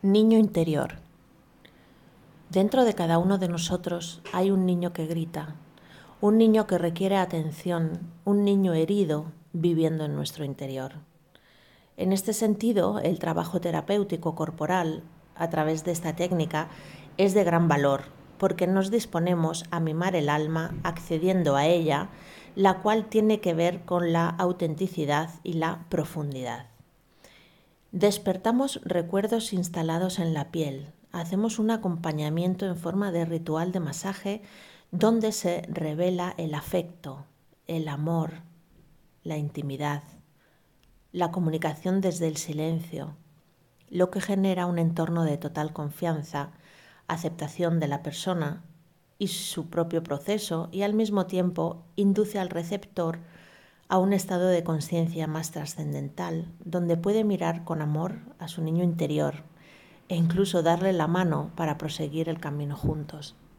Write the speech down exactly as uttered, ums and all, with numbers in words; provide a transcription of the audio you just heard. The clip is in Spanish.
Niño interior. Dentro de cada uno de nosotros hay un niño que grita, un niño que requiere atención, un niño herido viviendo en nuestro interior. En este sentido, el trabajo terapéutico corporal, a través de esta técnica, es de gran valor, porque nos disponemos a mimar el alma accediendo a ella, la cual tiene que ver con la autenticidad y la profundidad. Despertamos recuerdos instalados en la piel. Hacemos un acompañamiento en forma de ritual de masaje donde se revela el afecto, el amor, la intimidad, la comunicación desde el silencio, lo que genera un entorno de total confianza, aceptación de la persona y su propio proceso, y al mismo tiempo induce al receptor a un estado de conciencia más trascendental, donde puede mirar con amor a su niño interior e incluso darle la mano para proseguir el camino juntos.